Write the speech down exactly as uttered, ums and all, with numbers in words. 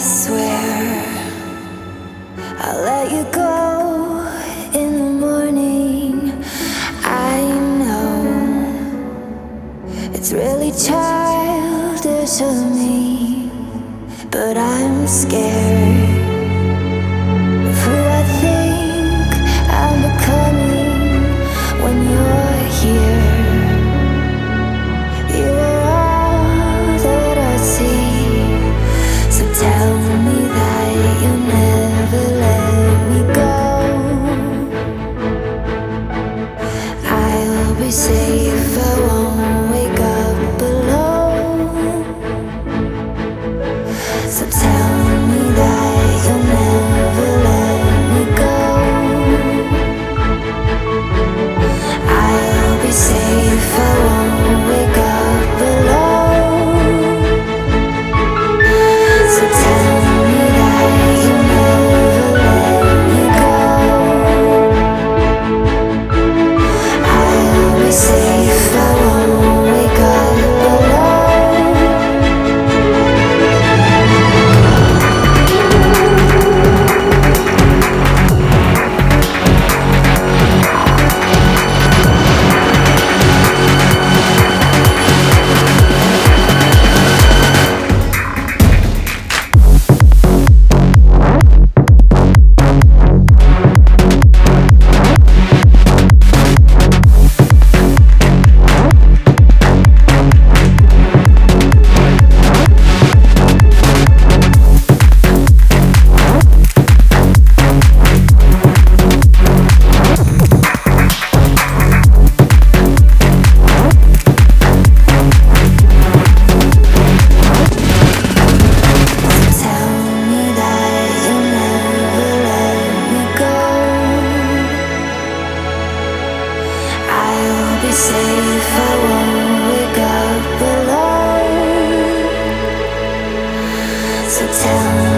swear I'll let you go in the morning. I know it's really childish of me, but I'm scared of who I think I'm becoming when you're here. You are all that I see, so tell me that you'll never let me go. I'll be safe, I won't wake up alone. So tell me that you'll never let me go. I'll be safe, I won't wake up alone. So tell me that you'll never let me go. I'll be safe, I won't wake up alone. Safe, I won't wake up alone. So tell me